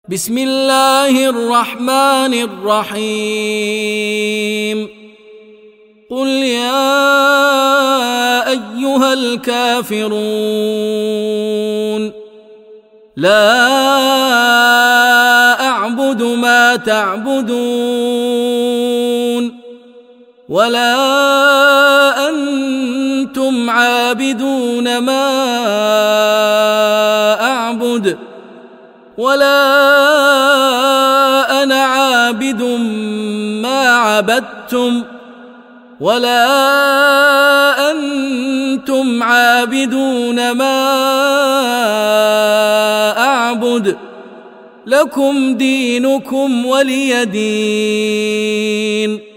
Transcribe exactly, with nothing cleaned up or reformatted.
بسم الله الرحمن الرحيم قل يا أيها الكافرون لا أعبد ما تعبدون ولا أنتم عابدون ما أعبد ولا أنا عابد ما عبدتم ولا أنتم عابدون ما أعبد لكم دينكم ولي دين.